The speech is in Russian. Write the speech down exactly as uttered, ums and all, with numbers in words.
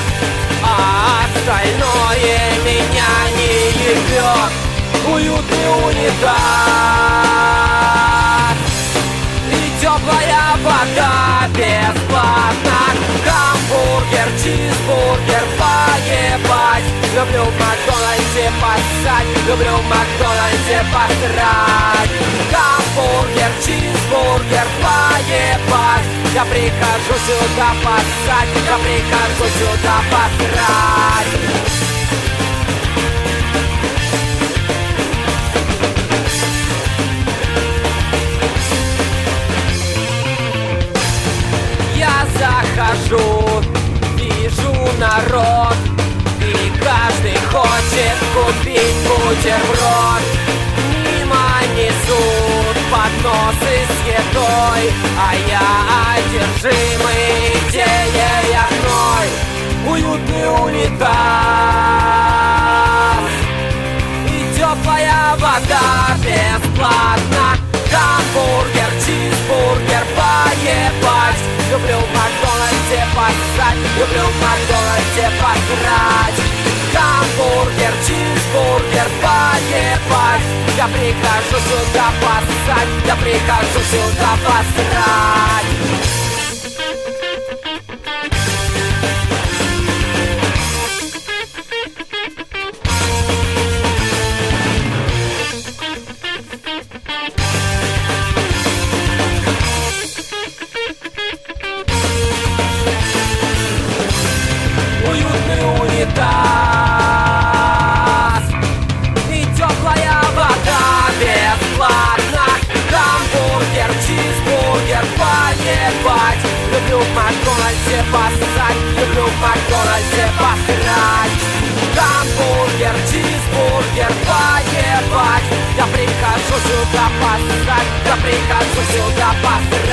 рот, а остальное меня не ебет. Уютный унитаз и теплая вода бесплатно. Гамбургер, чизбургер, поебать. Люблю в Макдональдсе поссать, люблю в Макдональдсе посрать. Гамбургер, чизбургер, поебать. Я прихожу сюда поссать, я прихожу сюда посрать. Я захожу, вижу народ, и каждый хочет купить бутерброд. Мимо несут подносы с едой, а я одержимый идеей одной. Уютный унитаз и теплая вода бесплатно. Гамбургер, чизбургер, поебать. Люблю в Макдональдсе поссать, люблю в Макдональдсе посрать. Гамбургер, чизбургер, поебать. Я прихожу сюда поссать, я прихожу сюда посрать. Унитаз и теплая вода бесплатно. Гамбургер, чизбургер, поебать. Люблю в Макдональдсе поссать, люблю в Макдональдсе посрать. Гамбургер, чизбургер, поебать. Я прихожу сюда поссать, я прихожу сюда посрать.